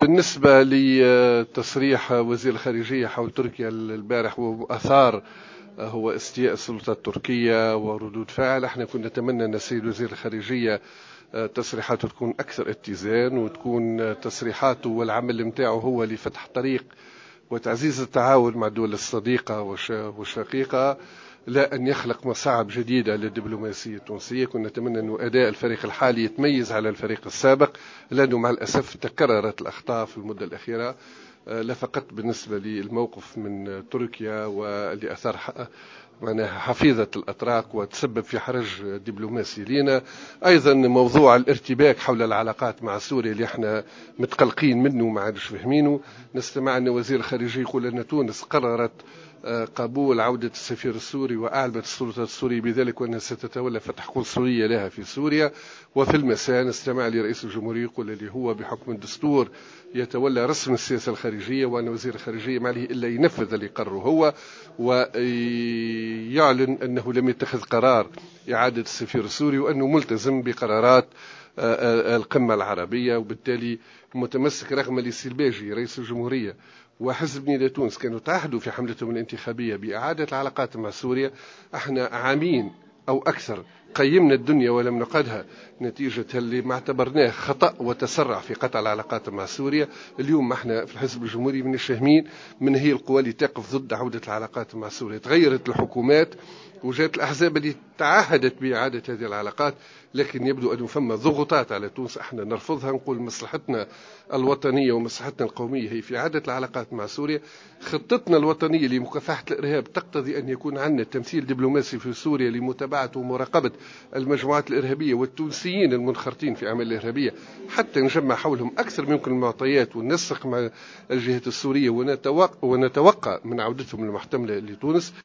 بالنسبة لتصريح وزير الخارجية حول تركيا البارح وأثار هو استياء السلطات التركية وردود فعل. احنا كنا نتمنى أن السيد وزير الخارجية تصريحاته تكون أكثر اتزان، وتكون تصريحاته والعمل متاعه هو لفتح طريق وتعزيز التعاون مع الدول الصديقة والشقيقة، لا أن يخلق مصاعب جديدة للدبلوماسية التونسية. كنا نتمنى أن أداء الفريق الحالي يتميز على الفريق السابق، لأنه مع الأسف تكررت الأخطاء في المدة الأخيرة، لا فقط بالنسبة للموقف من تركيا واللي أثار معناها حفيظة الأتراك وتسبب في حرج دبلوماسي لنا، أيضا موضوع الارتباك حول العلاقات مع سوريا اللي احنا متقلقين منه وما عادش فهمينه. نستمع أن وزير الخارجية يقول أن تونس قررت قبول عودة السفير السوري، وأعلمت السلطات السورية بذلك وأنها ستتولى فتح قنصلية لها في سوريا. وفي المساء نستمع لرئيس الجمهورية يقول اللي هو بحكم الدستور يتولى رسم السياسة الخارجية، وأن وزير الخارجية ما عليه إلا ينفذ اللي قرره هو، ويعلن أنه لم يتخذ قرار إعادة السفير السوري، وأنه ملتزم بقرارات القمة العربية، وبالتالي متمسك رغم السلباجي رئيس الجمهورية وحزب نيدا تونس كانوا تعهدوا في حملتهم الانتخابية بإعادة العلاقات مع سوريا. احنا عامين أو أكثر قيمنا الدنيا ولم نقدها نتيجة اللي ما اعتبرناه خطأ وتسرع في قطع العلاقات مع سوريا. اليوم احنا في الحزب الجمهوري من الشاهمين من هي القوى اللي تقف ضد عودة العلاقات مع سوريا. تغيرت الحكومات وجاءت الأحزاب اللي تعهدت بإعادة هذه العلاقات، لكن يبدو أن فما ضغوطات على تونس احنا نرفضها. نقول مصلحتنا الوطنية ومصلحتنا القومية هي في إعادة العلاقات مع سوريا. خطتنا الوطنية لمكافحة الإرهاب تقتضي أن يكون عندنا تمثيل دبلوماسي في سوريا لمتابعة ومراقبة المجموعات الإرهابية والتونسيين المنخرطين في أعمال الإرهابية، حتى نجمع حولهم أكثر ممكن المعطيات وننسق مع الجهات السورية ونتوقع من عودتهم المحتملة لتونس.